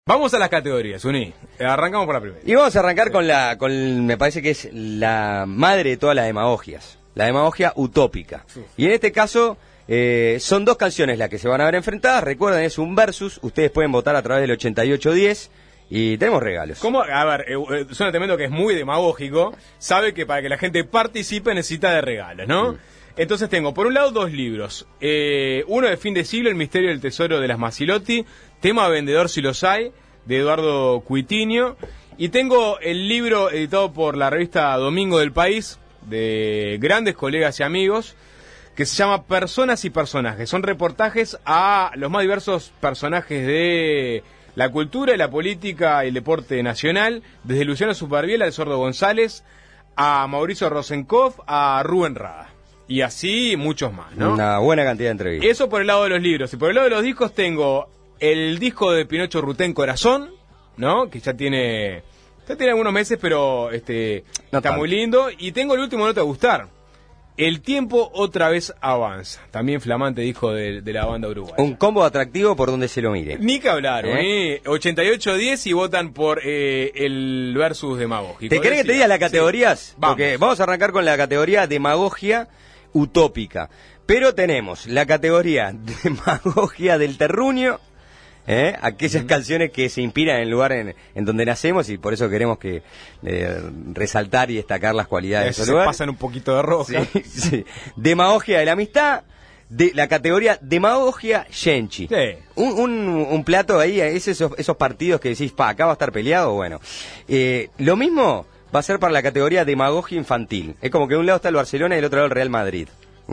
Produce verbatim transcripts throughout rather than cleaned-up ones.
Vamos a las categorías, Uní. Arrancamos por la primera. Y vamos a arrancar con la, con, me parece que es la madre de todas las demagogias, la demagogia utópica. Sí. Y en este caso eh, son dos canciones las que se van a ver enfrentadas. Recuerden, es un versus. Ustedes pueden votar a través del ochenta y ocho diez y tenemos regalos. ¿Cómo? A ver, eh, suena tremendo que es muy demagógico. Sabe que para que la gente participe necesita de regalos, ¿no? Mm. Entonces tengo, por un lado, dos libros. Eh, uno de fin de siglo, El misterio del tesoro de las Massilotti, tema vendedor si los hay, de Eduardo Cuitinho. Y tengo el libro editado por la revista Domingo del País, de grandes colegas y amigos, que se llama Personas y Personajes. Son reportajes a los más diversos personajes de la cultura, la política y el deporte nacional, desde Luciano Superviela, de Sordo González, a Mauricio Rosenkopf, a Rubén Rada. Y así muchos más, ¿no? Una buena cantidad de entrevistas. Eso por el lado de los libros. Y por el lado de los discos tengo el disco de Pinocho Rutén, Corazón, ¿no? Que ya tiene ya tiene algunos meses, pero este no está tanto. Muy lindo. Y tengo el último, no te va a gustar. El tiempo otra vez avanza. También flamante disco de, de la banda uruguaya. Un combo atractivo por donde se lo mire. Ni que hablar, ¿eh? ¿eh? ochenta y ocho diez y votan por eh, el versus demagógico. ¿Te querés que te diga las categorías? Sí. Vamos. Porque vamos a arrancar con la categoría demagogia utópica. Pero tenemos la categoría demagogia del terruño, ¿eh? Aquellas mm. canciones que se inspiran en el lugar en, en donde nacemos, y por eso queremos que eh, resaltar y destacar las cualidades de ese lugar. Pasan un poquito de roja. Sí, sí. Demagogia de la amistad, de la categoría demagogia yenchi. Sí. Un, un, un plato ahí, es esos, esos partidos que decís, pa, acá va a estar peleado, bueno. Eh, lo mismo va a ser para la categoría demagogia infantil. Es como que de un lado está el Barcelona y del otro lado el Real Madrid.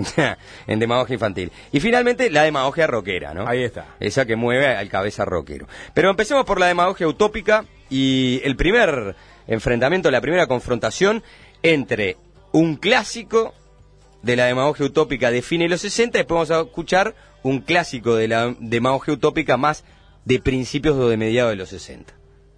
En demagogia infantil. Y finalmente la demagogia rockera, ¿no? Ahí está. Esa que mueve al cabeza rockero. Pero empecemos por la demagogia utópica y el primer enfrentamiento, la primera confrontación entre un clásico de la demagogia utópica de fines de los sesenta y después vamos a escuchar un clásico de la demagogia utópica más de principios o de mediados de los sesenta.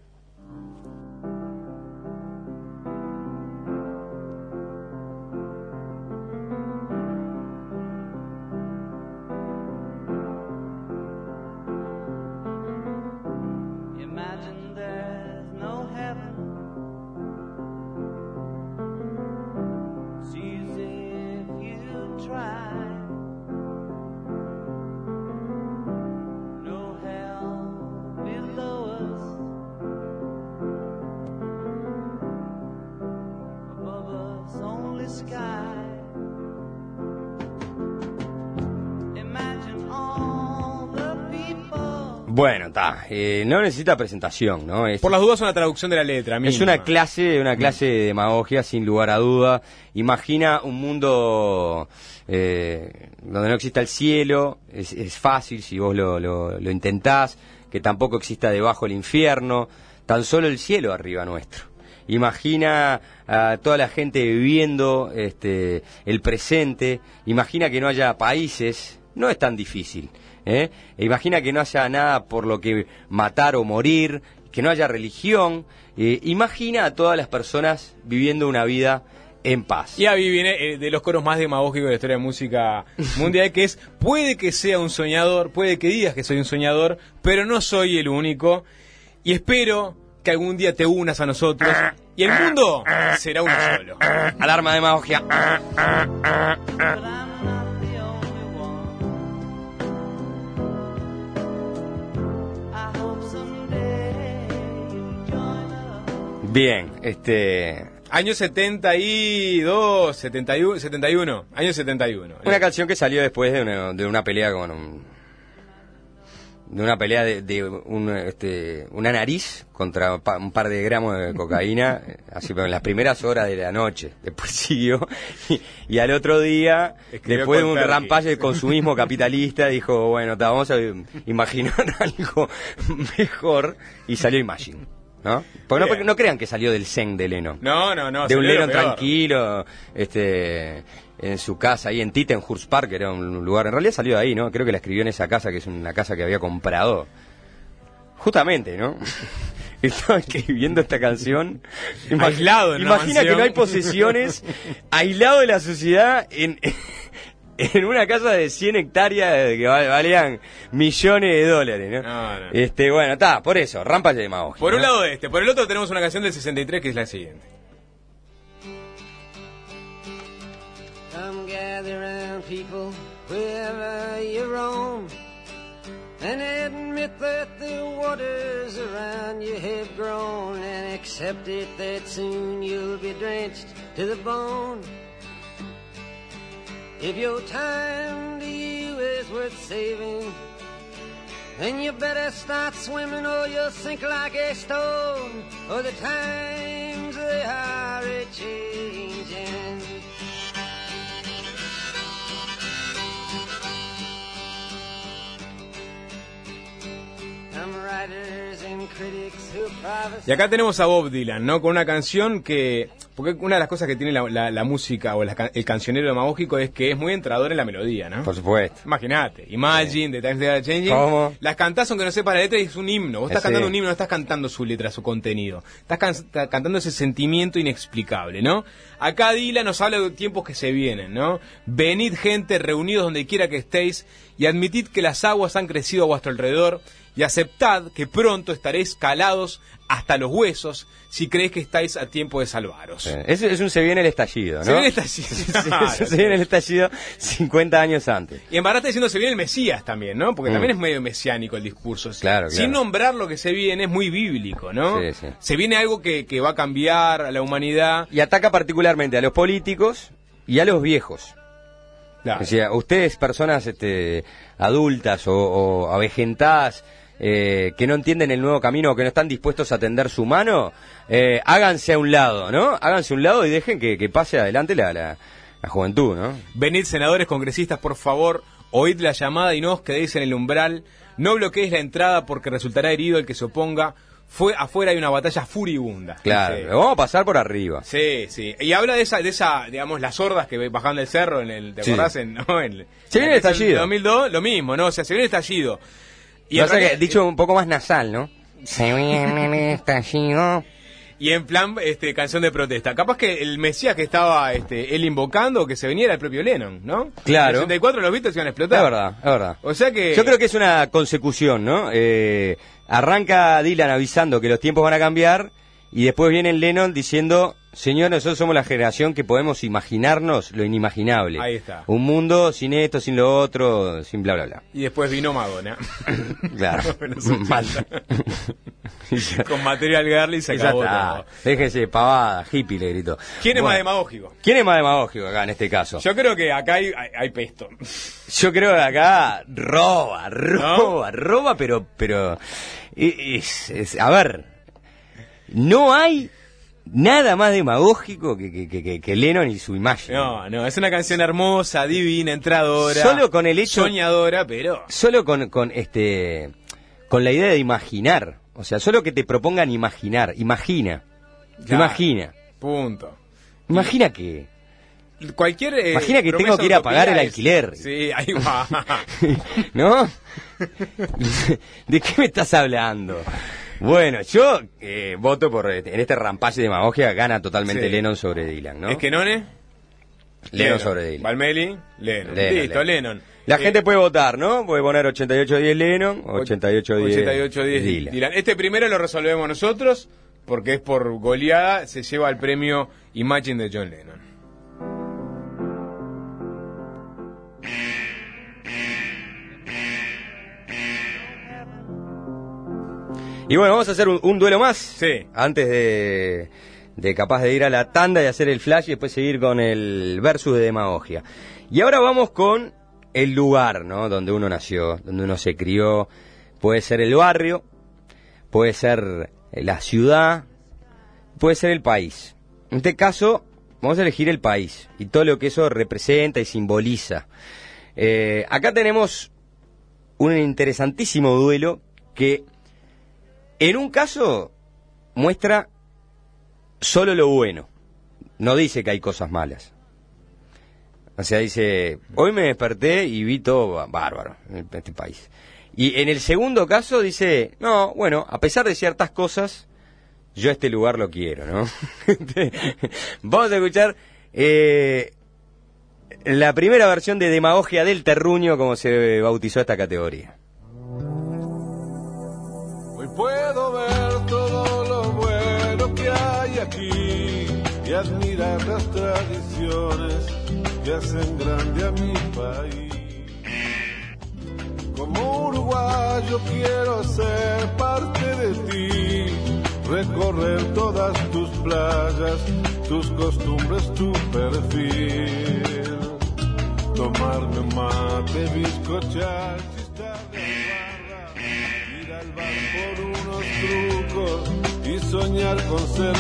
Bueno, está. Eh, no necesita presentación, ¿no? Es, Por las dudas, una traducción de la letra. Mínima. Es una clase, una clase de demagogia, sin lugar a duda. Imagina un mundo eh, donde no exista el cielo. Es, es fácil si vos lo, lo, lo intentás. Que tampoco exista debajo el infierno. Tan solo el cielo arriba nuestro. Imagina a toda la gente viviendo este, el presente. Imagina que no haya países. No es tan difícil. ¿Eh? E imagina que no haya nada por lo que matar o morir, que no haya religión. Eh, imagina a todas las personas viviendo una vida en paz. Y ahí viene eh, de los coros más demagógicos de la historia de música mundial, que es: puede que sea un soñador, puede que digas que soy un soñador, pero no soy el único, y espero que algún día te unas a nosotros y el mundo será uno solo. Alarma de demagogia. Bien, este... Año setenta y dos, setenta y uno, setenta y uno, año setenta y uno. Una canción que salió después de una, de una pelea con un... De una pelea de, de un, este, una nariz contra un par de gramos de cocaína, así pero en las primeras horas de la noche. Después siguió, y, y al otro día, Escribió después de un rampalle de consumismo capitalista, dijo, bueno, ta, vamos a imaginar algo mejor, y salió Imagine. ¿No? Porque no, no crean que salió del zen de Lennon. No, no, no. De un Lennon tranquilo, este, en su casa ahí en Tittenhurst Park, que era un lugar, en realidad salió de ahí, ¿no? Creo que la escribió en esa casa, que es una casa que había comprado. Justamente, ¿no? Estaba escribiendo esta canción. Aislado en Imagina que no hay posesiones, aislado de la sociedad, en, en una casa de cien hectáreas que valían millones de dólares, ¿no? No, no. Este, bueno, está, por eso, rampa de demagogia. Por un ¿no? lado este, por el otro tenemos una canción del sesenta y tres que es la siguiente. Come gather round people wherever you roam and admit that the waters around you have grown and accept it that soon you'll be drenched to the bone. If your time to you is worth saving, then you better start swimming or you'll sink like a stone, or the times they are a-changing. Y acá tenemos a Bob Dylan, ¿no? Con una canción que... Porque una de las cosas que tiene la, la, la música o la, el cancionero demagógico es que es muy entrador en la melodía, ¿no? Por supuesto. Imagínate, Imagine, The Times They Are Changing. ¿Cómo? Las cantás aunque no sepas la letra y es un himno. Vos estás Sí. cantando un himno, no estás cantando su letra, su contenido. Estás can cantando ese sentimiento inexplicable, ¿no? Acá Dylan nos habla de tiempos que se vienen, ¿no? Venid gente, reunidos donde quiera que estéis, y admitid que las aguas han crecido a vuestro alrededor, y aceptad que pronto estaréis calados hasta los huesos si creéis que estáis a tiempo de salvaros. Sí. Es, es un se viene el estallido, ¿no? Se viene el estallido. Sí, se viene el estallido cincuenta años antes. Y en verdad está diciendo se viene el Mesías también, ¿no? Porque Mm. también es medio mesiánico el discurso. Claro, Sin claro. nombrar lo que se viene, es muy bíblico, ¿no? Sí, sí. Se viene algo que, que va a cambiar a la humanidad. Y ataca particularmente a los políticos y a los viejos. Claro. O sea, ustedes, personas este, adultas o, o avejentadas, eh, que no entienden el nuevo camino o que no están dispuestos a tender su mano, eh, háganse a un lado, ¿no? Háganse a un lado y dejen que, que pase adelante la, la, la juventud, ¿no? Venid, senadores, congresistas, por favor, oíd la llamada y no os quedéis en el umbral. No bloqueéis la entrada porque resultará herido el que se oponga. Fue afuera hay una batalla furibunda. Claro, Dice. vamos a pasar por arriba. Sí, sí. Y habla de esa, de esa, digamos, las hordas que bajaban del cerro en el, ¿te Sí. acordás? En, ¿no? en, Se viene el estallido. En dos mil dos, lo mismo, ¿no? O sea, se viene el estallido. Y No en sé qué, realidad- dicho un poco más nasal, ¿no? Se viene el estallido. Y en plan, este, canción de protesta. Capaz que el Mesías que estaba este, él invocando, que se venía era el propio Lennon, ¿no? Claro. En el sesenta y cuatro los Beatles iban a explotar. Es verdad, es verdad. O sea que... Yo creo que es una consecución, ¿no? Eh, arranca Dylan avisando que los tiempos van a cambiar y después viene Lennon diciendo, señor, nosotros somos la generación que podemos imaginarnos lo inimaginable. Ahí está. Un mundo sin esto, sin lo otro, sin bla, bla, bla. Y después vino Madonna. Claro. En los ochenta. Con Material Girl y se Ya acabó está. todo. Déjese pavada, hippie, le gritó. ¿Quién es Bueno, más demagógico? ¿Quién es más demagógico acá en este caso? Yo creo que acá hay, hay, hay pesto. Yo creo que acá roba, roba, roba, pero, pero, es, es- a ver, no hay nada más demagógico que, que, que, que Lennon y su imagen. No, no, es una canción hermosa, divina, entradora. Solo con el hecho- Soñadora, pero... Solo con, con este, con la idea de imaginar, o sea, solo que te propongan imaginar, imagina, Ya. imagina, Punto. imagina que, Cualquier... eh, Imagina que promesa tengo que ir a utopía pagar el es- alquiler. Sí, ahí va. ¿no? ¿De qué me estás hablando? Bueno, yo eh, voto por, eh, en este rampaje de demagogia gana totalmente Sí. Lennon sobre Dylan, ¿no? ¿Es que None? Lennon sobre Dylan. Valmeli, Lennon. Lennon, Listo, Lennon. Lennon. La Eh, gente puede votar, ¿no? Puede poner ochenta y ocho diez Lennon, ochenta y ocho diez ochenta y ocho diez Dylan. Dylan. Este primero lo resolvemos nosotros, porque es por goleada, se lleva el premio Imagine de John Lennon. Y bueno, vamos a hacer un, un duelo más. Sí. Antes de, de capaz de ir a la tanda y hacer el flash y después seguir con el versus de demagogia. Y ahora vamos con el lugar, ¿no? Donde uno nació, donde uno se crió. Puede ser el barrio, puede ser la ciudad, puede ser el país. En este caso, vamos a elegir el país y todo lo que eso representa y simboliza. Eh, acá tenemos un interesantísimo duelo que en un caso muestra solo lo bueno, no dice que hay cosas malas. O sea, dice, hoy me desperté y vi todo bárbaro en este país. Y en el segundo caso dice, no, bueno, a pesar de ciertas cosas, yo este lugar lo quiero, ¿no? Vamos a escuchar eh, la primera versión de Demagogia del Terruño, como se bautizó esta categoría. Hoy puedo ver todo lo bueno que hay aquí y admirar las tradiciones que hacen grande a mi país. Como uruguayo quiero ser parte de ti, recorrer todas tus playas, tus costumbres, tu perfil. Tomarme un mate, bizcochar, chistar de barra, ir al bar por unos trucos y soñar con ser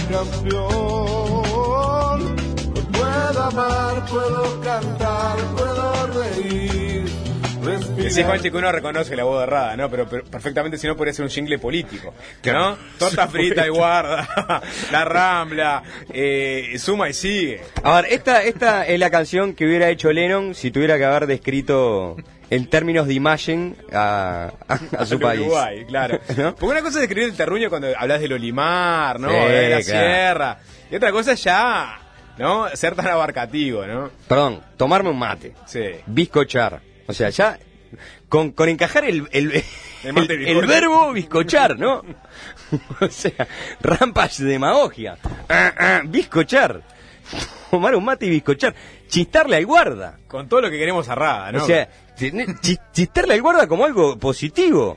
campeón. Puedo amar, puedo cantar, puedo reír. Ese Juanchi que uno reconoce la voz errada, ¿no? Pero, pero perfectamente, si no, podría ser un jingle político, ¿no? Torta frita y guarda, La Rambla, eh, suma y sigue. A ver, esta, esta es la canción que hubiera hecho Lennon si tuviera que haber descrito en términos de imagen a, a, a su país. Uruguay, claro. ¿No? Porque una cosa es describir el terruño cuando hablas del Olimar, ¿no? Sí, de la claro. sierra. Y otra cosa es ya, ¿no? Ser tan abarcativo, ¿no? Perdón, tomarme un mate. Sí. Bizcochar. O sea, ya con, con encajar el, el, El el, mate el bizcocho. verbo bizcochar, ¿no? O sea, rampage de demagogia. Ah, ah, bizcochar. Tomar un mate y bizcochar. Chistarle al guarda. Con todo lo que queremos a Rada, ¿no? O sea, chi- chistarle al guarda como algo positivo.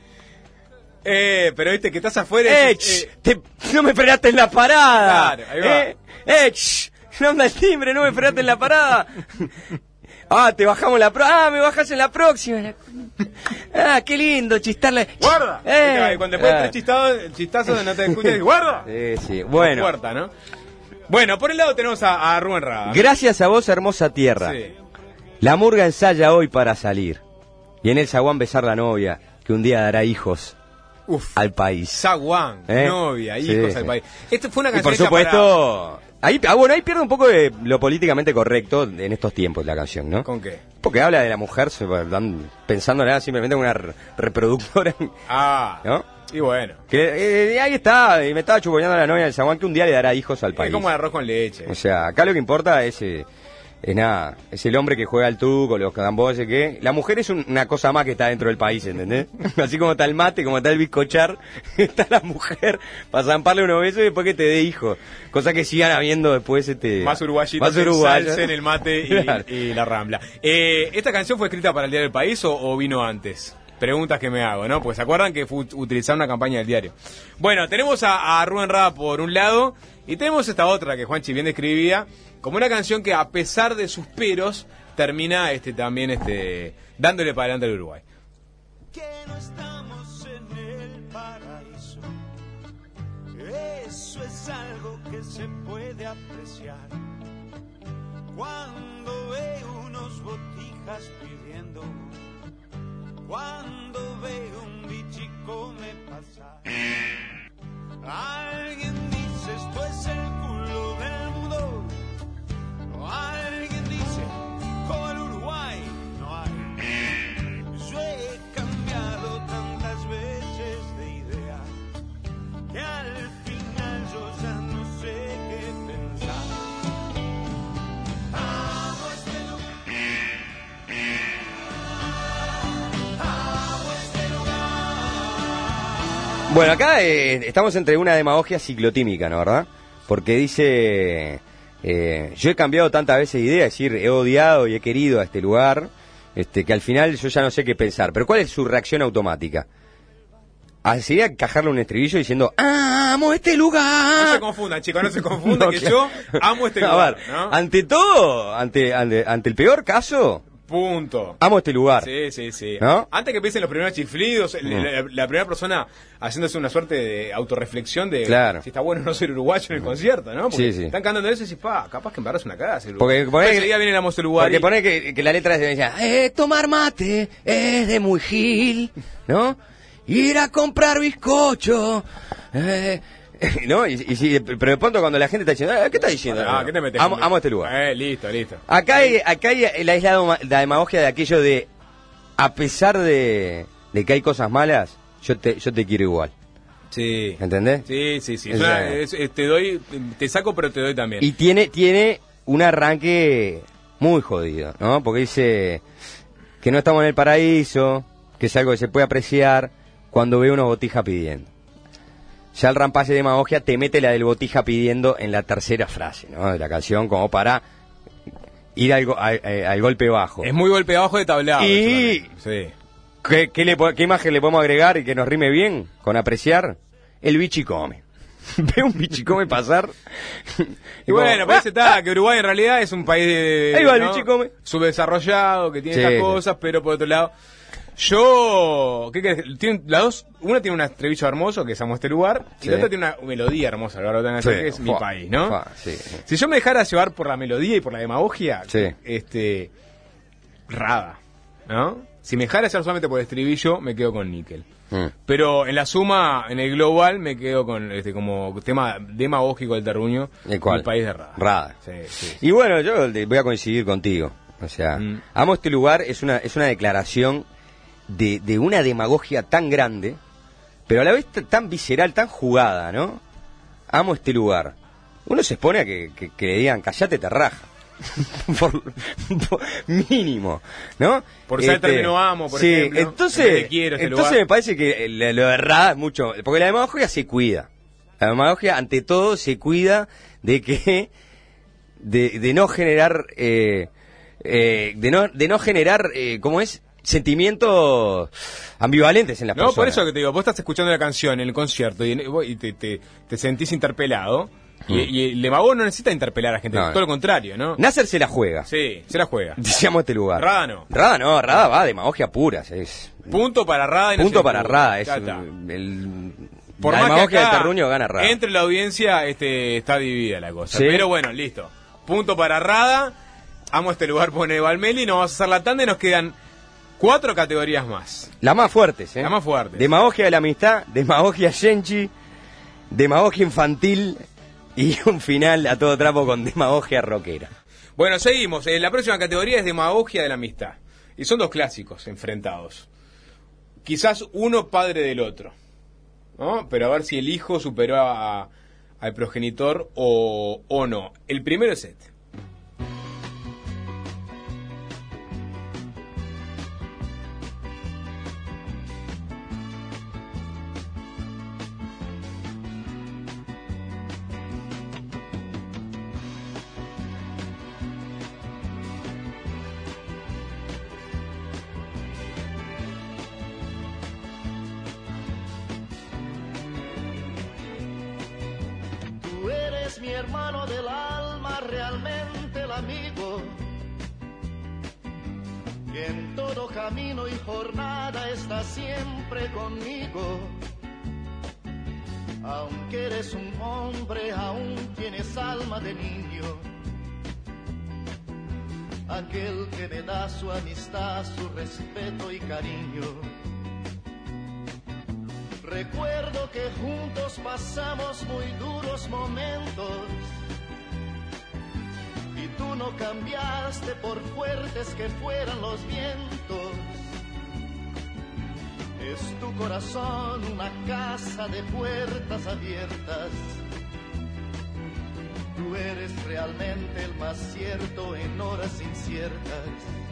Eh, pero viste que estás afuera. ¡Eh, y- ch, eh, te- no me frenaste en la parada! Claro, ahí va. ¡Eh, eh, ch, no anda el timbre, no me frenaste en la parada! Ah, te bajamos la pro... Ah, me bajas en la próxima. Ah, qué lindo chistarle. ¡Guarda! Eh, Viste, cuando después de ah. tres chistados, chistazos no te escuchas, ¡guarda! Sí, sí, bueno. Puerta, ¿no? Bueno, por el lado tenemos a, a Rubén Rada. Gracias a vos, hermosa tierra. Sí. La murga ensaya hoy para salir. Y en el zaguán besar la novia, que un día dará hijos Uf. al país. Zaguán, ¿Eh? novia, Sí, hijos sí. al país. Esto fue una Y canción por hecha supuesto... Ahí, ah, bueno, ahí pierde un poco de lo políticamente correcto en estos tiempos la canción, ¿no? para... ¿Con qué? Porque habla de la mujer se- dan- pensándola simplemente como una re- reproductora, Ah, ¿no? y bueno. Que eh, ahí está, y me estaba chuponeando la novia del zaguán que un día le dará hijos al Es país. como el arroz con leche. O sea, acá lo que importa es, eh, es nada, es el hombre que juega al truco, los cagamboses, que la mujer es un- una cosa más que está dentro del país, ¿entendés? Así como está el mate, como está el bizcochar, está la mujer para zamparle unos besos y después que te dé hijos. Cosa que sigan habiendo después este... Más uruguayito más que uruguayo. salsa en el mate y, Claro. y la Rambla. Eh, ¿Esta canción fue escrita para el Diario del País o, o vino antes? Preguntas que me hago, ¿no? Pues se acuerdan que fue utilizar una campaña del diario. Bueno, tenemos a, a Rubén Rada por un lado y tenemos esta otra que Juanchi bien describía como una canción que a pesar de sus peros termina este también este dándole para adelante al Uruguay. Que no estamos en el paraíso, eso es algo que se puede apreciar. Cuando veo unos botijas pidiendo, cuando veo un bichico me pasa. Alguien dice esto es el culo del mundo, alguien dice como el Uruguay no hay. Yo he cambiado tantas veces de idea que al final yo ya no sé qué pensar. Amo este lugar, amo este lugar. Bueno, acá eh, estamos entre una demagogia ciclotímica, ¿no? ¿Verdad? Porque dice, eh, yo he cambiado tantas veces de idea, es decir, he odiado y he querido a este lugar, este, que al final yo ya no sé qué pensar. Pero ¿cuál es su reacción automática? Ah, sería encajarle un estribillo diciendo, ¡ah, amo este No lugar! se confundan, chicos, no se confundan No, que claro. yo amo este A lugar, ver, ¿no? ante todo, ante, ante, ante el peor caso, Punto. amo este lugar. Sí, sí, sí. ¿No? Antes que empiecen los primeros chiflidos, el- Mm. la, la primera persona haciéndose una suerte de autorreflexión de Claro. si está bueno no ser uruguayo en el concierto, ¿no? Porque Sí, sí. están cantando eso y decís, pa, capaz que en verdad es una cagada ser Porque uruguayo. pone Ese que- día viene la Moster Uruguay. Porque pone que, que la letra decía, eh, tomar mate es de muy gil, ¿no? Ir a comprar bizcocho, eh, ¿no? Y, y si- pero de pronto cuando la gente está diciendo, eh, ¿qué está diciendo? Ah, ¿qué te metes? Amo, amo este lugar. Eh, listo, listo. Acá hay, acá hay la isla de la demagogia de aquello de, a pesar de, de que hay cosas malas, yo te, yo te quiero igual. Sí. ¿Entendés? Sí, sí, sí. O Es una- sea, es- es- te doy, te saco, pero te doy también. Y tiene, tiene un arranque muy jodido, ¿no? Porque dice que no estamos en el paraíso, que es algo que se puede apreciar cuando ve unos botija pidiendo. Ya el rampaje de demagogia te mete la del botija pidiendo en la tercera frase, ¿no? De la canción, como para ir al, go- al, al golpe bajo. Es muy golpe bajo de tablado. Y- eso también. Sí. ¿Qué, qué, le, po- ¿Qué imagen le podemos agregar y que nos rime bien con apreciar? El bichicome. Ve un bichicome pasar. Y bueno, parece está, que Uruguay en realidad es un país de, Ahí va el ¿no? bichicome. subdesarrollado, que tiene Sí, estas sí. cosas, pero por otro lado, yo, ¿qué querés? Tiene, las dos, una tiene un estribillo hermoso, que es Amo este lugar, Sí. y la otra tiene una melodía hermosa, la verdad, Sí, que es mi fa, país, ¿no? fa, sí, sí. Si yo me dejara llevar por la melodía y por la demagogia, Sí. este, Rada, ¿no? Si me dejara llevar solamente por el estribillo, me quedo con Níquel. Mm. Pero en la suma, en el global, me quedo con este como tema demagógico del terruño, ¿El cuál? el país de Rada. Rada. Sí, sí. Y bueno, yo le- voy a coincidir contigo. O sea, Mm. amo este lugar, es una, es una declaración de, de una demagogia tan grande, pero a la vez t- tan visceral, tan jugada, ¿no? Amo este lugar. Uno se expone a que, que, que le digan, callate, te raja. por, por mínimo, ¿no? Por usar el término amo, por sí, ejemplo, en entonces, vez de quiero este entonces lugar. me parece que lo, lo de Rada es mucho, porque la demagogia se cuida. La demagogia, ante todo, se cuida de que de, de no generar eh, eh, de no de no generar eh, ¿cómo es? Sentimientos ambivalentes en las No, personas. por eso que te digo, vos estás escuchando la canción en el concierto y, en- vos- y te, te, te sentís interpelado. Y, y el demagogo no necesita interpelar a la gente, No, todo no. lo contrario, ¿no? Nasser se la juega. Sí, se la juega. Decíamos este lugar. Rada no. Rada no, Rada va demagogia pura, es Punto para Rada y no punto se para discute. Rada, es Ya está. el Por la más que demagogia acá, del terruño gana Rada. entre la audiencia este, está dividida la cosa. Sí. Pero bueno, listo. Punto para Rada. Amo este lugar, pone Valmeli. Nos vamos a hacer la tanda y nos quedan cuatro categorías más. Las más fuertes, ¿eh? Las más fuertes. Demagogia de la amistad, demagogia yenchi, demagogia infantil y un final a todo trapo con demagogia rockera. Bueno, seguimos. Eh, la próxima categoría es demagogia de la amistad. Y son dos clásicos enfrentados. Quizás uno padre del otro, ¿no? Pero a ver si el hijo superó a- al progenitor o, o no. El primero es este. Tú eres mi hermano del alma, realmente el amigo, que en todo camino y jornada está siempre conmigo. Aunque eres un hombre, aún tienes alma de niño, aquel que me da su amistad, su respeto y cariño. Recuerdo que juntos pasamos muy duros momentos y tú no cambiaste por fuertes que fueran los vientos. Es tu corazón una casa de puertas abiertas. Tú eres realmente el más cierto en horas inciertas.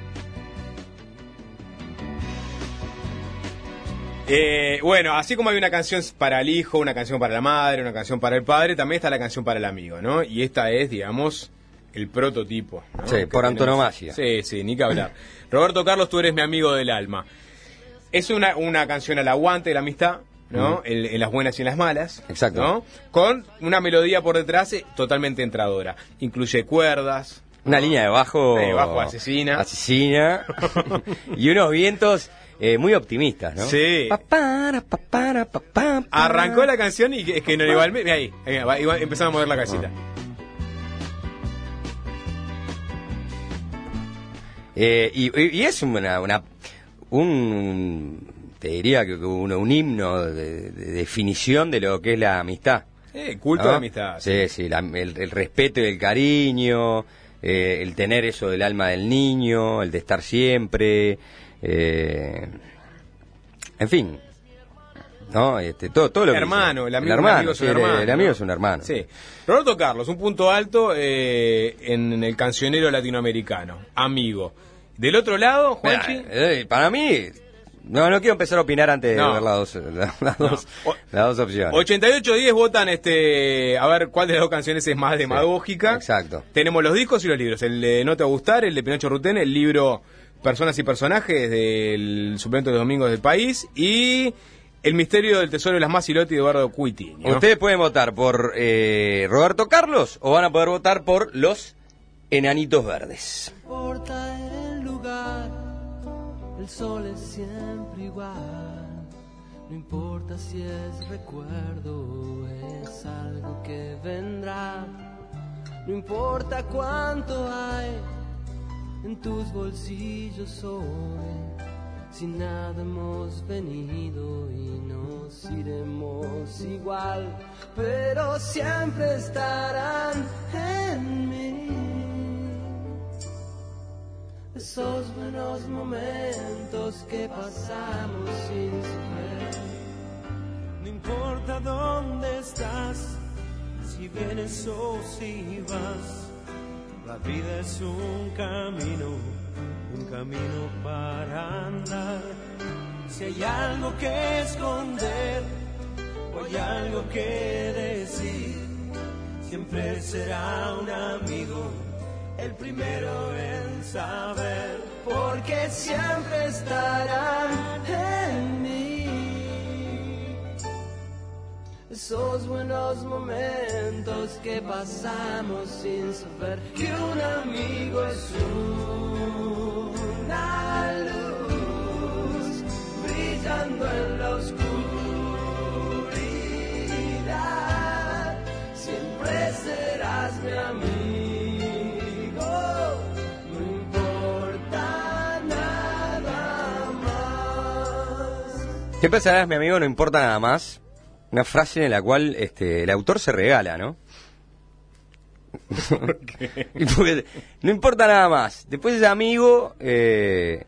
Eh, bueno, así como hay una canción para el hijo, una canción para la madre, una canción para el padre, también está la canción para el amigo, ¿no? Y esta es, digamos, el prototipo, ¿no? Sí, Que por tenemos. antonomasia. Sí, sí, ni que hablar. Roberto Carlos, tú eres mi amigo del alma. Es una, una canción al aguante de la amistad, ¿no? En, en las buenas y en las malas. Exacto. ¿no? Con una melodía por detrás eh, totalmente entradora. Incluye cuerdas. Una línea de bajo... De bajo asesina. Asesina. Y unos vientos eh, muy optimistas, ¿no? Sí. Pa, para, pa, para, pa, pa, pa. Arrancó la canción y que- es que no igual. Mira ahí, ahí va, ahí va, empezaron a mover la casita. Eh, y, y- y es una, una un te diría que un, un himno de, de definición de lo que es la amistad. Eh, culto ¿no? de amistad. Sí, sí, la- el, el respeto y el cariño, eh, el tener eso del alma del niño, el de estar siempre, eh, en fin, ¿no? Este, todo, todo lo que hermano, dice. el amigo, el hermano, un amigo es un sí, el- hermano. el amigo ¿no? es un hermano. Sí. Roberto Carlos, un punto alto eh, en el cancionero latinoamericano. Amigo. Del otro lado, Juanchi. Mira, eh, para mí, no, no quiero empezar a opinar antes No. de ver las dos, la- las, No. dos, O- las dos opciones. ochenta y ocho diez votan este a ver cuál de las dos canciones es más demagógica. exacto. Tenemos los discos y los libros. El de No te va a gustar, el de Pinocho Rutén, el libro Personas y Personajes del suplemento de los domingos del país y El misterio del tesoro de las Macilotti de Eduardo Cuitiño. Ustedes pueden votar por eh, Roberto Carlos o van a poder votar por los Enanitos Verdes. No importa el lugar, el sol es siempre igual. No importa si es recuerdo o es algo que vendrá. No importa cuánto hay en tus bolsillos hoy. Si nada hemos venido y nos iremos igual, pero siempre estarán en mí esos buenos momentos que pasamos sin saber. No importa dónde estás, si vienes o si vas, la vida es un camino, un camino para andar. Si hay algo que esconder o hay algo que decir, siempre será un amigo el primero en saber, Porque siempre estarán en mí esos buenos momentos que pasamos sin saber que un amigo es una luz brillando en la oscuridad. Siempre serás mi amigo, no importa nada más. Siempre serás mi amigo, no importa nada más. Una frase en la cual este, el autor se regala, ¿no? Porque no importa nada más. Después ese amigo eh,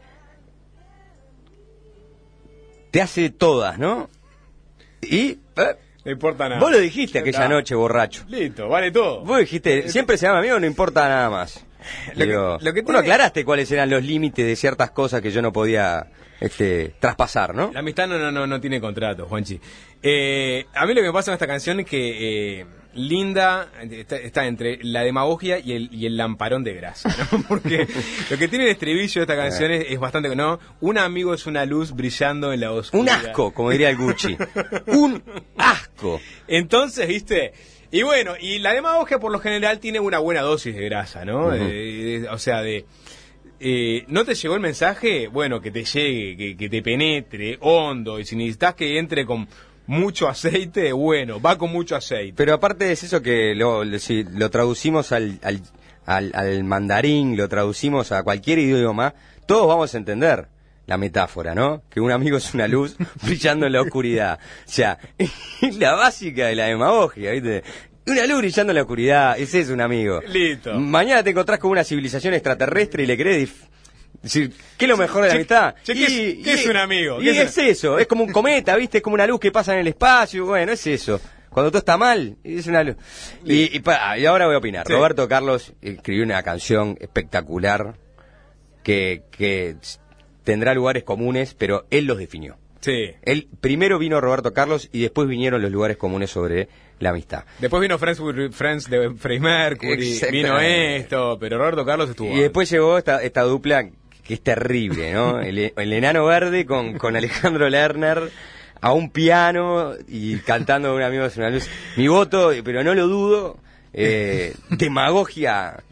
te hace todas, ¿no? Y eh, No importa nada. vos lo dijiste aquella Ah, noche, borracho. Listo, vale todo. Vos dijiste, siempre se llama amigo, no importa nada más. Lo que- Digo, lo que bueno, tiene- aclaraste cuáles eran los límites de ciertas cosas que yo no podía este, traspasar, ¿no? La amistad no, no, no, no tiene contrato, Juanchi. Eh, a mí lo que me pasa en esta canción es que eh, Linda está, está entre la demagogia y el, y el lamparón de grasa, ¿no? Porque lo que tiene el estribillo de esta canción es, es bastante... ¿no? Un amigo es una luz brillando en la Un oscuridad. asco, como diría el Gucci. Un asco. Entonces, ¿viste? Y bueno, y la demagogia por lo general tiene una buena dosis de grasa, ¿no? Ujú. Eh, de- o sea, de... eh, ¿no te llegó el mensaje? Bueno, que te llegue, que, que te penetre hondo, y si necesitas que entre con mucho aceite, bueno, va con mucho aceite. Pero aparte es eso que lo, lo- si lo traducimos al, al, al, al mandarín, lo traducimos a cualquier idioma, todos vamos a entender la metáfora, ¿no? Que un amigo es una luz brillando en la oscuridad. O sea, es la básica de la demagogia, ¿viste? Una luz brillando en la oscuridad, ese es un amigo. Listo. Mañana te encontrás con una civilización extraterrestre y le querés dif- decir, ¿qué es lo mejor de la Che- amistad? che, ¿qué es- qué es un amigo? Y ¿Qué es es eso, es como un cometa, ¿viste? Es como una luz que pasa en el espacio, bueno, es eso. Cuando todo está mal, es una luz. Y, y, pa- y ahora voy a opinar. Sí. Roberto Carlos escribió una canción espectacular que, que tendrá lugares comunes, pero él los definió. Sí. Él, primero vino Roberto Carlos y después vinieron los lugares comunes sobre la amistad. Después vino Friends with Friends de Freddie Mercury, Exactamente. vino esto, pero Roberto Carlos estuvo... Y después llegó esta, esta dupla que es terrible, ¿no? El, el enano verde con, con Alejandro Lerner a un piano y cantando un amigo es una luz. Mi voto, pero no lo dudo, eh, demagogia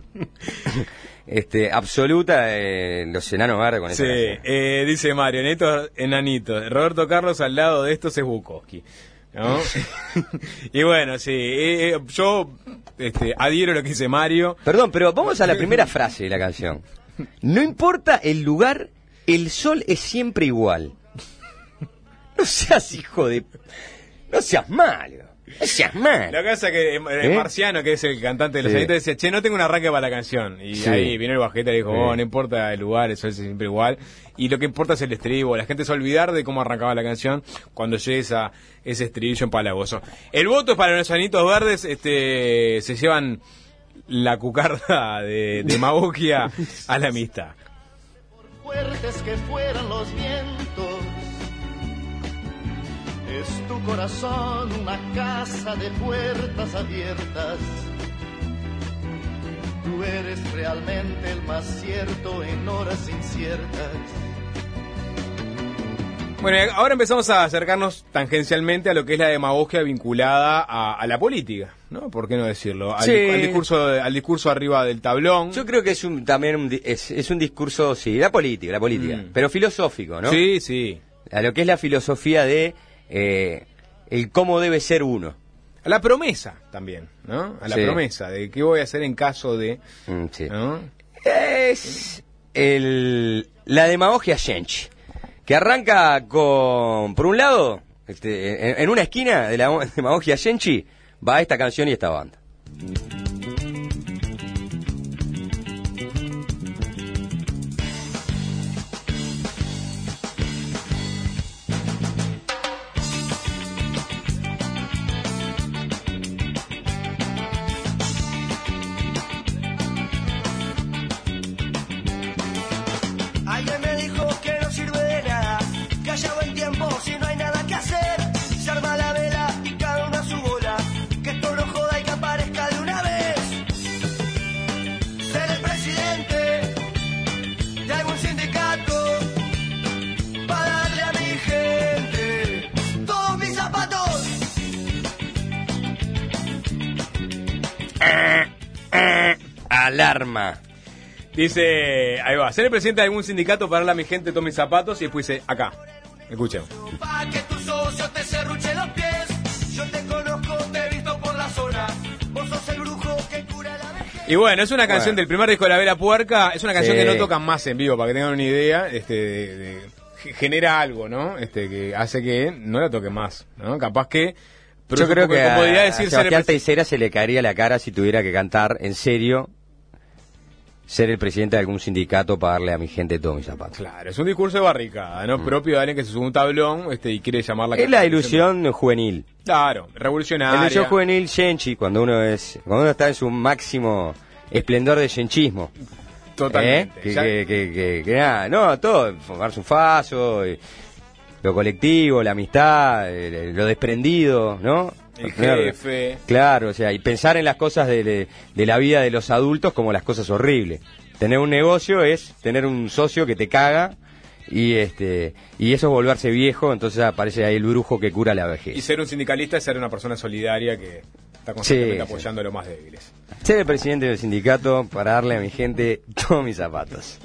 este, absoluta de los enanos verdes con esa Sí, canción. eh, dice Mario, Neto, enanito. Roberto Carlos al lado de estos es Bukowski, ¿no? Y bueno, sí, eh, eh, yo este, adhiero a lo que dice Mario. Perdón, pero vamos a la primera frase de la canción. No importa el lugar, el sol es siempre igual. No seas hijo de... No seas malo. Seas mal. Lo que pasa es que eh, ¿Eh? Marciano, que es el cantante de los Sí. Anitos, decía, che, no tengo un arranque para la canción. Y Sí. ahí vino el bajeta y dijo, Sí. oh, no importa el lugar, eso es siempre igual. Y lo que importa es el estribo. La gente se va a olvidar de cómo arrancaba la canción cuando llegue esa, ese estribillo empalagoso. El voto es para los Anitos Verdes. Este, se llevan la cucarda de, de Magogia a la amistad. Fuertes que fueran los vientos, es tu corazón una casa de puertas abiertas. Tú eres realmente el más cierto en horas inciertas. Bueno, ahora empezamos a acercarnos tangencialmente a lo que es la demagogia vinculada a, a la política, ¿no? ¿Por qué no decirlo? Al, Sí. di- al discurso al discurso arriba del tablón. Yo creo que es un, también un, di- es, es un discurso, sí, la política, la política, Mm. pero filosófico, ¿no? Sí, sí. A lo que es la filosofía de eh, el cómo debe ser uno. A la promesa también, ¿no? A la Sí. promesa de qué voy a hacer en caso de... Mm, sí. ¿no? Es el, la demagogia Shenchi, que arranca con, por un lado, este, en, en una esquina de la demagogia Shenchi, va esta canción y esta banda. Alguien me dijo que no sirve de nada, que haya buen tiempo si no hay nada que hacer. Se arma la vela y cada uno a su bola, que esto no joda y que aparezca de una vez. Ser el presidente de algún sindicato para darle a mi gente todos mis zapatos. Alarma. Dice, ahí va, ser el presidente de algún sindicato para darle a mi gente todos mis zapatos y después dice, acá, escuchen. Pa' que tu socio te serruche los pies. Yo te conozco, te he visto por la zona. Vos sos el brujo que cura la vejez. Y bueno, es una canción Bueno. del primer disco de La Vela Puerca, es una canción Sí. que no tocan más en vivo, para que tengan una idea, este, de- de- ge- genera algo, ¿no? Este, que hace que no la toquen más, ¿no? Capaz que... pero Yo es un creo poco- que como podría a, decir a ser el Sebastián presi- Teisera se le caería la cara si tuviera que cantar en serio ser el presidente de algún sindicato para darle a mi gente todos mis zapatos. Claro, es un discurso de barricada, ¿no? Propio de alguien que se sube a un tablón este, y quiere llamar la Es la atención. ilusión juvenil. Claro, La revolucionaria. ilusión juvenil Shenchi, cuando uno es, cuando uno está en su máximo esplendor de shenchismo. Totalmente. ¿Eh? Que, Ya- que, que, que- que nada, no, todo, formarse un faso, eh, lo colectivo, la amistad, eh, lo desprendido, ¿no? El jefe. Claro, o sea, y pensar en las cosas de, de- de la vida de los adultos como las cosas horribles. Tener un negocio es tener un socio que te caga y este y eso es volverse viejo, entonces aparece ahí el brujo que cura la Y vejez. ser un sindicalista es ser una persona solidaria que está constantemente Sí, sí. apoyando a los más débiles. Ser el presidente del sindicato para darle a mi gente todos mis zapatos.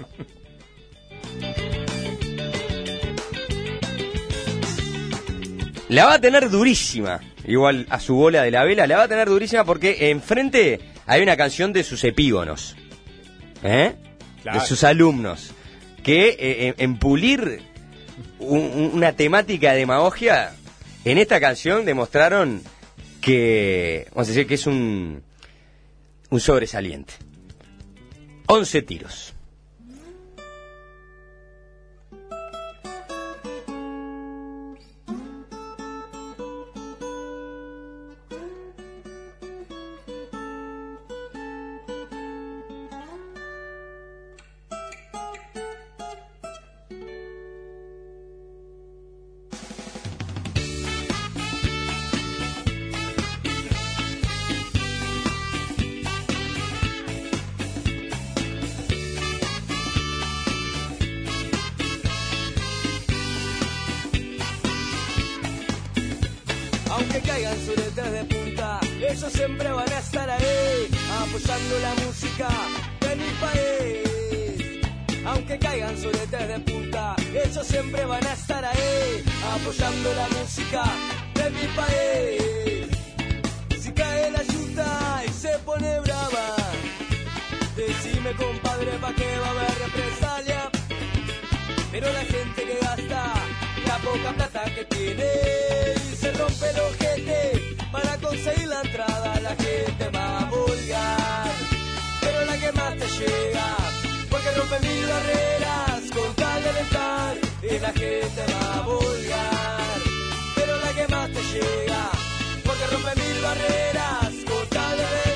La va a tener durísima, igual a su bola de La Vela, la va a tener durísima porque enfrente hay una canción de sus epígonos, ¿eh? Claro. De sus alumnos, que eh, en, en pulir un- un- una temática de demagogia, en esta canción demostraron que, vamos a decir que es un, un sobresaliente. Once tiros. Aunque caigan suretes de punta, ellos siempre van a estar ahí, apoyando la música de mi país. Aunque caigan suretes de punta, ellos siempre van a estar ahí, apoyando la música de mi país. Si cae la yuta y se pone brava, decime compadre pa' que va a haber represalia. Pero la gente que gasta la poca plata que tiene y se rompe el ojete para la entrada, la gente más vulgar, pero la que más te llega, porque rompe mil barreras con tal de alentar, es la gente más vulgar, pero la que más te llega, porque rompe mil barreras con tal de alentar.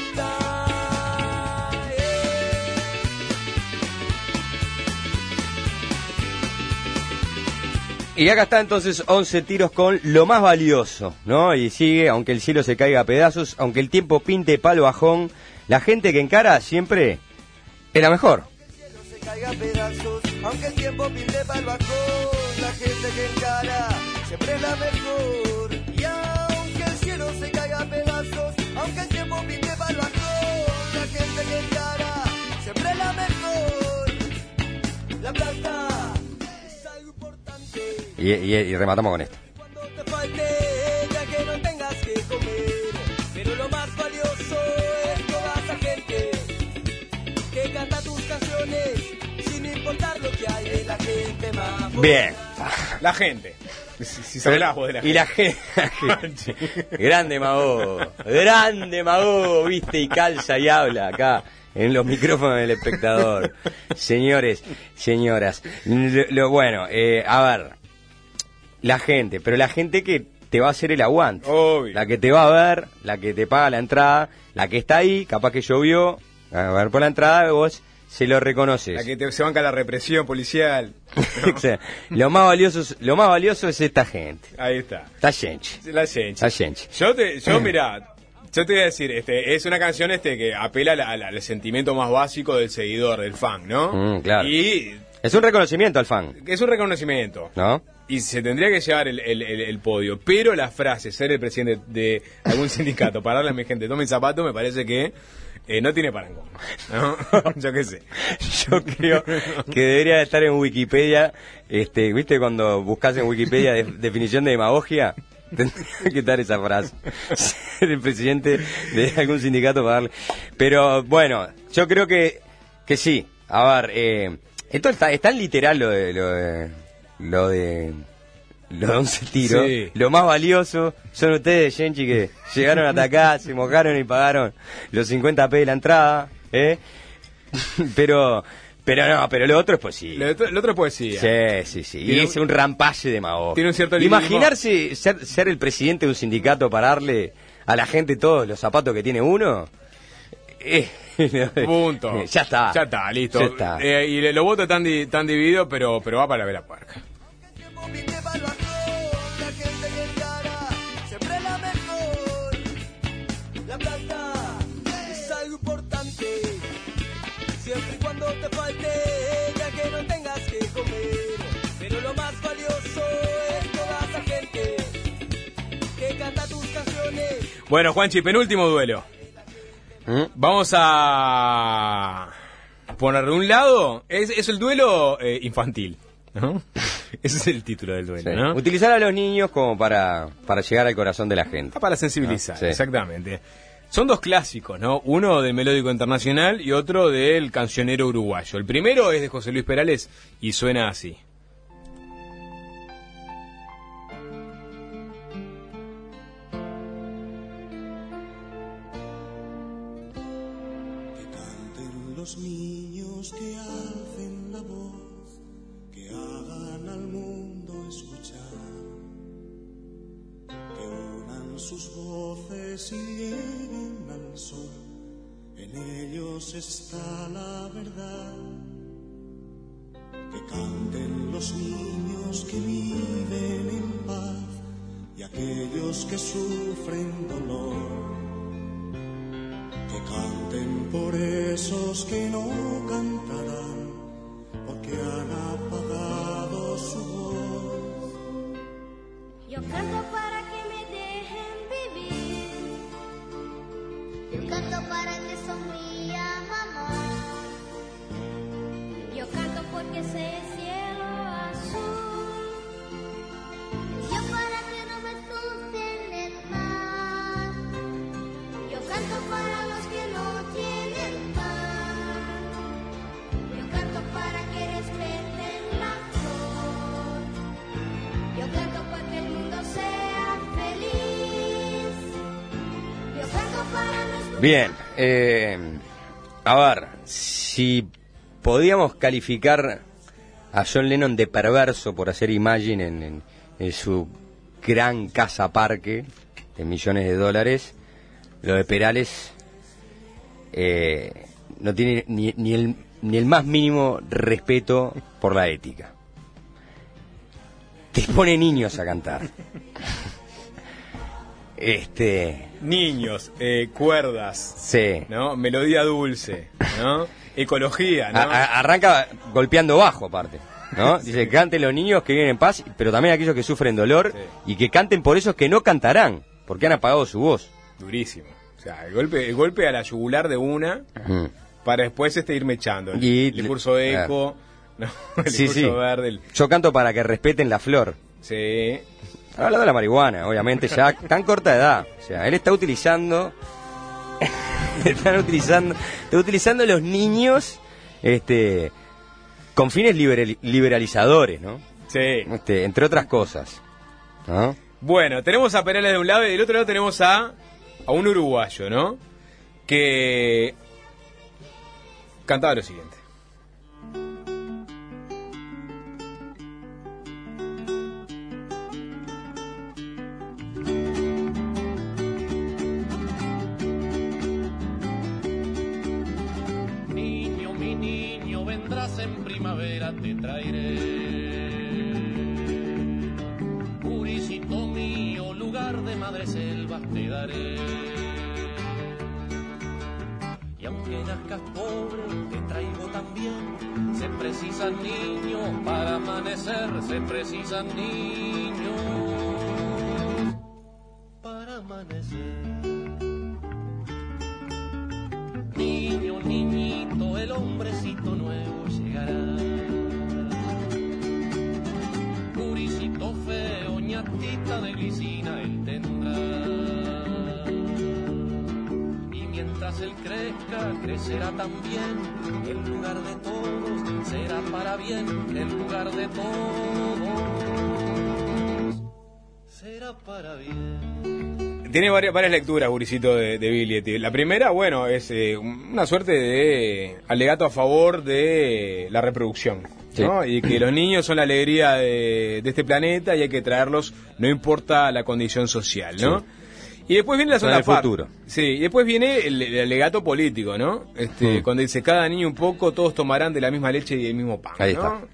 Y acá está entonces once tiros con lo más valioso, ¿no? Y sigue, aunque el cielo se caiga a pedazos, aunque el tiempo pinte palo bajón, la gente que encara siempre es la mejor. Se caiga a pedazos, aunque el tiempo pinte pa'l bajón, la gente que encara siempre es la mejor. Y aunque el cielo se caiga a pedazos, aunque el tiempo pinte pa'l bajón, la gente que encara siempre es la mejor. La plata es algo importante. Y, y, y rematamos con esto. Cuando te falte, ya que no tengas que comer, pero lo más valioso es toda esa gente que canta tus canciones sin importar lo que hay de la gente más. Bien. La gente. Si, si hablás vos de la gente. Y la gente. Grande Mago. Grande Mago, viste, y calza y habla acá en los micrófonos del espectador. Señores, señoras. Lo, lo bueno, eh, a ver. La gente, pero la gente que te va a hacer el aguante. Obvio. La que te va a ver, la que te paga la entrada, la que está ahí, capaz que llovió, a ver por la entrada, vos se lo reconoces. La que te, se banca la represión policial. O sea, lo más valioso es, lo más valioso es esta gente. Ahí está. Está gente. La gente. Está gente. Yo, te, yo mirá, yo te voy a decir, este, es una canción este que apela a la- a la- al sentimiento más básico del seguidor, del fan, ¿no? Mm, claro. Y Es un reconocimiento al fan, es un reconocimiento. ¿no? Y se tendría que llevar el, el, el, el podio. Pero la frase, ser el presidente de algún sindicato, para darle a mi gente, tomen zapato, me parece que eh, no tiene parangón, ¿no? Yo qué sé. Yo creo que debería estar en Wikipedia, este, ¿viste cuando buscas en Wikipedia de- definición de demagogia? Tendría que estar esa frase. Ser el presidente de algún sindicato para darle. Pero bueno, yo creo que, que sí. A ver, eh, esto está, es tan literal lo de lo de lo de los once tiros. Sí. Lo más valioso son ustedes, Genchi, que llegaron hasta acá, se mojaron y pagaron los cincuenta pe de la entrada, ¿eh? Pero, pero no, pero lo otro es posible. Lo otro, lo otro es poesía. Sí, sí, sí. Y Tiene es un- un rampalle de demagogia. tiene un cierto lirismo. Imaginarse ser, ser el presidente de un sindicato para darle a la gente todos los zapatos que tiene uno. Eh, Punto. Ya está. Ya está, listo. Ya está. Eh, y los votos están, di- están divididos, pero, pero va para ver la puerca. Pinte pa'l bajón, la gente que encara siempre es la mejor. La plata es algo importante, siempre y cuando te falte, ya que no tengas que comer. Pero lo más valioso es toda esa gente que canta tus canciones. Bueno, Juanchi, penúltimo duelo. ¿Mm? Vamos a poner de un lado, es, es el duelo eh, infantil, ¿no? Ese es el título del duelo, Sí. ¿no? Utilizar a los niños como para, para llegar al corazón de la gente. Ah, para sensibilizar, Ah, sí. exactamente. Son dos clásicos, ¿no? Uno del melódico internacional y otro del cancionero uruguayo. El primero es de José Luis Perales y suena así. Que canten los niños, que alcen la voz, que hagan al mundo escuchar, que unan sus voces y lleguen al sol, en ellos está la verdad. Que canten los niños que viven en paz y aquellos que sufren dolor. Que canten por esos que no cantarán, porque han apagado su voz. Yo canto para que me dejen vivir. Yo canto para que sonría mamá. Yo canto porque sé el cielo azul. Yo para que no me asusten el mar. Yo canto para los que no tienen pan. Yo canto para que respeten la flor. Yo canto para que el mundo sea feliz. Yo Bien, eh, a ver, si podíamos calificar a John Lennon de perverso por hacer Imagine en, en, en su gran casa parque de millones de dólares, lo de Perales eh, no tiene ni, ni, el, ni el más mínimo respeto por la ética. Te pone niños a cantar. Este... Niños, eh, cuerdas, Sí. ¿no? Melodía dulce, ¿no? Ecología, ¿no? A- a- arranca golpeando bajo, aparte, ¿no? Dice, canten los niños que viven en paz, pero también aquellos que sufren dolor, Sí. y que canten por esos que no cantarán, porque han apagado su voz. Durísimo. O sea, el golpe, el golpe a la yugular de una, Ujú. para después este irme echando. El, Y- el discurso de eco, ¿no? El Sí, discurso sí. verde. el- Yo canto para que respeten la flor. Sí. Habla de la marihuana, obviamente, ya tan corta edad. O sea, él está utilizando... Están utilizando... Está utilizando los niños, este... con fines liberali- liberalizadores, ¿no? Sí. Este, entre otras cosas, ¿no? Bueno, tenemos a Perales de un lado y del otro lado tenemos a, a un uruguayo, ¿no? Que cantaba lo siguiente. Niño, mi niño, vendrás en primavera, te traeré. Purisito mío, lugar de madre selvas te daré. Y aunque nazcas pobre, te traigo también. Se precisan niños para amanecer, se precisan niños para amanecer. Niño, niñito, el hombrecito nuevo llegará. Purisito feo, ñatita de glicina él tendrá. Y mientras él crezca, crecerá también. El lugar de todos será para bien. El lugar de todos será para bien. Tiene varias, varias lecturas, Guricito, de, de Biglietti. La primera, bueno, es eh, una suerte de alegato a favor de la reproducción, ¿no? Sí. Y que los niños son la alegría de, de este planeta y hay que traerlos, no importa la condición social, ¿no? Sí. Y después viene la Son segunda el parte. futuro. Sí, y después viene el, el alegato político, ¿no? Este, Mm. Cuando dice, cada niño un poco, todos tomarán de la misma leche y del mismo pan, Ahí ¿no? está.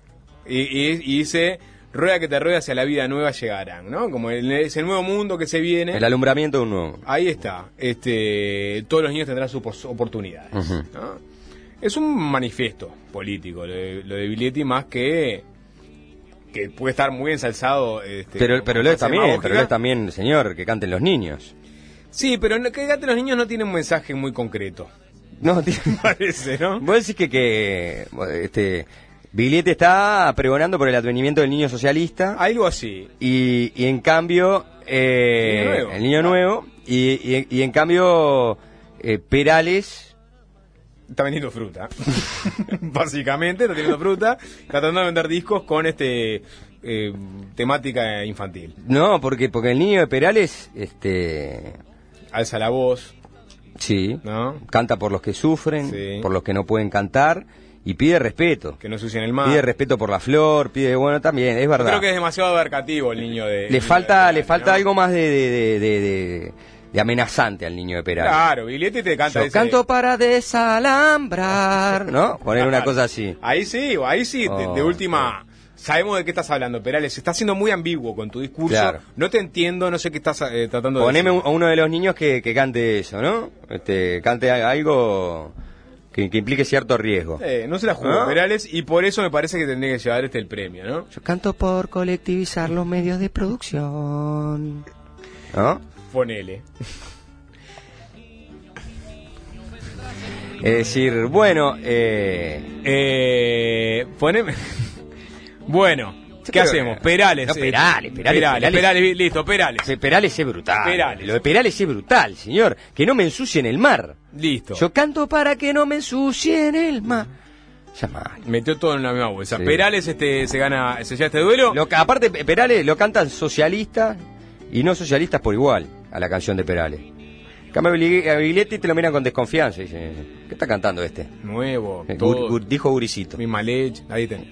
Y, y, y dice, rueda que te rueda hacia la vida nueva llegarán, ¿no? Como el, ese nuevo mundo que se viene. El alumbramiento de un nuevo. Ahí está. Este, todos los niños tendrán sus pos- oportunidades. Ujú. ¿No? Es un manifiesto político lo de, lo de Biglietti, más que que puede estar muy ensalzado. Este, Pero, como pero lo es frase también, demagógica. pero lo es también, señor, que canten los niños. Sí, pero no- que canten los niños no tiene un mensaje muy concreto. No, tiene- Parece, ¿no? Vos decís que, que este, Biglietti está pregonando por el advenimiento del niño socialista. Algo así. Y, y en cambio, eh, El niño nuevo. el niño nuevo, y, y, y en cambio, eh, Perales, Está vendiendo fruta. Básicamente, está vendiendo fruta, tratando de vender discos con este eh, temática infantil. no, porque porque el niño de Perales, este, Alza la voz, sí, ¿no? canta por los que sufren, Sí. por los que no pueden cantar, y pide respeto. Que no sucien el mar. Pide respeto por la flor, pide, bueno, también, es Yo verdad. creo que es demasiado abarcativo el niño de... el Le niño falta, de le Perales, falta ¿no? algo más de, de, de, de, de- de amenazante al niño de Perales. Claro, Biglietti te canta Yo ese- canto para desalambrar, ¿no? Poner una cosa así. Ahí sí, ahí sí, de, de Oh, última... Sabemos de qué estás hablando, Perales. Estás siendo muy ambiguo con tu discurso. Claro. No te entiendo, no sé qué estás eh, tratando de Poneme decir. un- a uno de los niños que, que cante eso, ¿no? Este, cante a- algo que, que implique cierto riesgo. Eh, no se la jugó ¿No? Perales y por eso me parece que tendría que llevar este el premio, ¿no? Yo canto por colectivizar los medios de producción, ¿no? Ponele. Es decir, bueno, eh, Eh, poneme... Bueno, ¿qué creo hacemos? que- Perales. No, eh, Perales, Perales, Perales, Perales. Perales, listo, Perales. Pe- Perales es brutal. Perales. Lo de Perales es brutal, señor. Que no me ensucien el mar. Listo. Yo canto para que no me ensucien el mar. Ya mal. Metió todo en la misma bolsa. Sí. Perales este, se gana, se lleva este duelo. Lo, aparte, Perales lo cantan socialistas y no socialistas por igual a la canción de Perales. Cambia a Biglietti y te lo miran con desconfianza. Y dice, ¿qué está cantando este? Nuevo, Eh, todo. Gur- Gur- dijo Guricito. Misma leche, ahí tenés.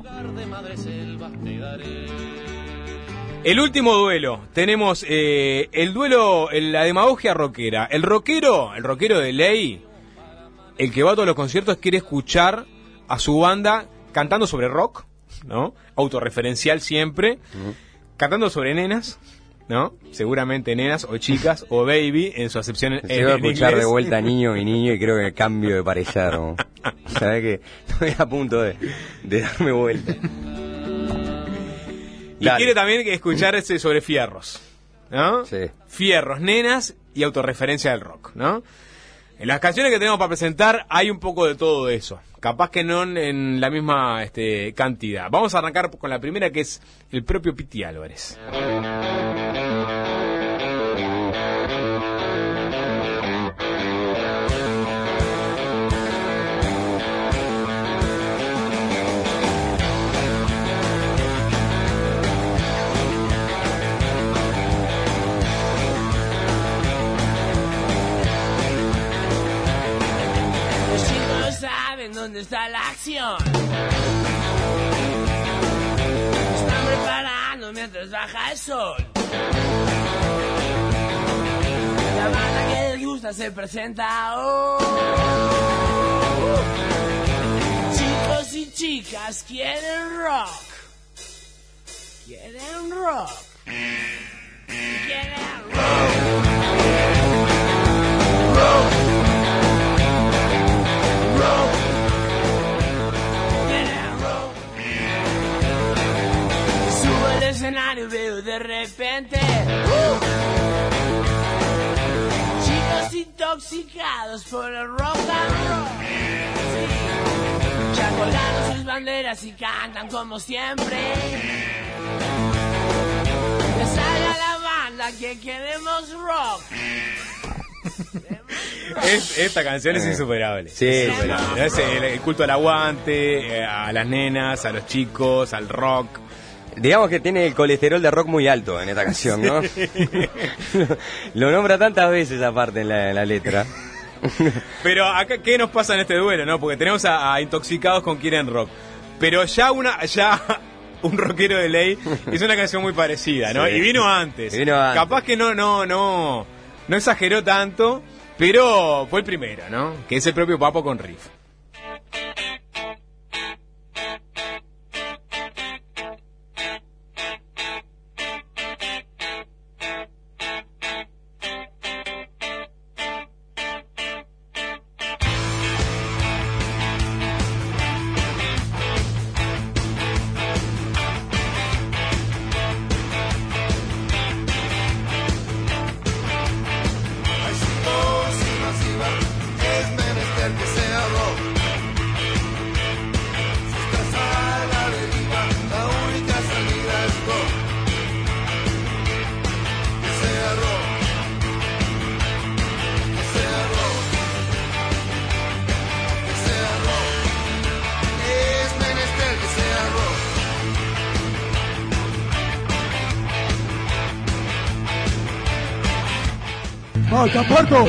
El último duelo. Tenemos eh, el duelo, el- la demagogia rockera. El rockero, el rockero de ley, el que va a todos los conciertos quiere escuchar a su banda cantando sobre rock, ¿no? Autorreferencial siempre. Uh-huh. Cantando sobre nenas, ¿no? Seguramente nenas o chicas o baby en su acepción en, Se va a en escuchar inglés. de vuelta niño y niño y creo que cambio de parecer, ¿no? Sabés que estoy a punto de, de darme vuelta. Y Dale. quiere también escuchar ese sobre fierros, ¿no? Sí. Fierros, nenas y autorreferencia del rock, ¿no? En las canciones que tenemos para presentar hay un poco de todo eso. Capaz que no en la misma este, cantidad. Vamos a arrancar con la primera, que es el propio Piti Álvarez. ¿Dónde está la acción? Están preparando mientras baja el sol. La banda que les gusta se presenta hoy. Chicos y chicas quieren rock. Quieren rock. Quieren rock. Rock. Rock. Escenario veo de repente uh, chicos intoxicados por el rock and roll, sí. Ya colgaron sus banderas y cantan como siempre. Que salga la banda que queremos rock. Es, esta canción es insuperable. Sí, es insuperable. Es el, el culto al aguante, eh, a las nenas, a los chicos, al rock. Digamos que tiene el colesterol de rock muy alto en esta canción, ¿no? Sí. Lo nombra tantas veces aparte en la, en la letra. Pero acá, ¿qué nos pasa en este duelo, no? Porque tenemos a, a intoxicados con Quieren Rock. Pero ya una, ya un rockero de ley hizo una canción muy parecida, ¿no? Sí. Y vino antes. Y vino antes. Capaz que no, no, no, no exageró tanto, pero fue el primero, ¿no? Que es el propio Papo con riff. ¡Falta puertos!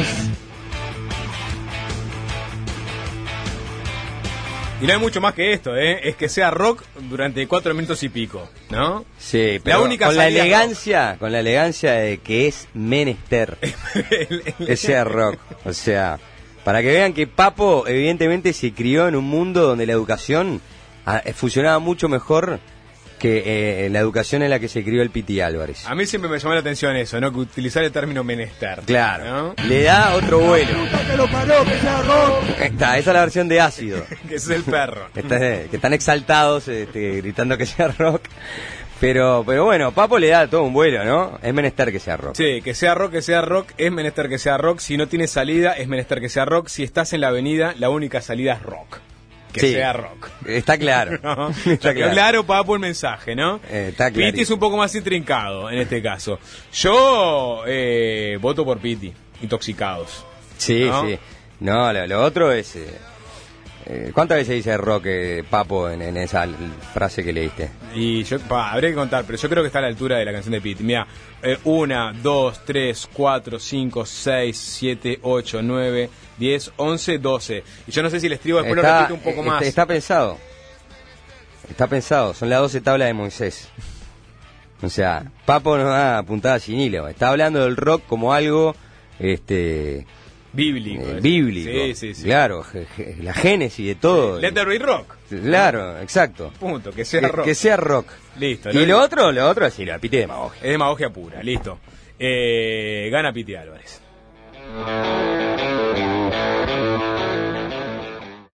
Y no hay mucho más que esto, ¿eh? Es que sea rock durante cuatro minutos y pico, ¿no? Sí, pero la única con la salida elegancia, rock. Con la elegancia de que es menester que sea rock. O sea, para que vean que Papo evidentemente se crió en un mundo donde la educación ah, funcionaba mucho mejor que eh, la educación en la que se crió el Piti Álvarez. A mí siempre me llamó la atención eso, ¿no? Que utilizar el término menester. Claro, ¿no? le da otro vuelo. Que lo parió, que sea rock. Está, esa es la versión de ácido. Que ese es el perro. Está, que están exaltados, este, gritando que sea rock. Pero, pero bueno, Papo le da todo un vuelo, ¿no? Es menester que sea rock. Sí, que sea rock, que sea rock, es menester que sea rock. Si no tiene salida, es menester que sea rock. Si estás en la avenida, la única salida es rock. Que Sí, sea rock. Está claro. ¿No? Está Está claro. claro, Papo, el mensaje, ¿no? Eh, está Piti es clarísimo. un poco más intrincado en este caso. Yo eh, voto por Piti, Intoxicados. Sí, ¿no? sí. No, lo, lo otro es... eh, Eh, ¿Cuántas veces dice rock, eh, Papo, en, en esa l- frase que leíste? Y yo, pa, habría que contar, pero yo creo que está a la altura de la canción de Pete. Mira, eh, una, dos, tres, cuatro, cinco, seis, siete, ocho, nueve, diez, once, doce. Y yo no sé si el estribo después Está- lo repite un poco eh, más. Está, está pensado. Está pensado. Son las doce tablas de Moisés. O sea, Papo no da puntada sin hilo. Está hablando del rock como algo... este Bíblico. eh, es. bíblico. Sí, sí, sí. Claro, je- je- la génesis de todo. Let there be rock. Claro, exacto. Punto, que sea Que, rock. que sea rock. Listo. Y lo otro, lo otro es decir, a pite de demagogia. Es demagogia pura, listo. Eh, gana Piti Álvarez.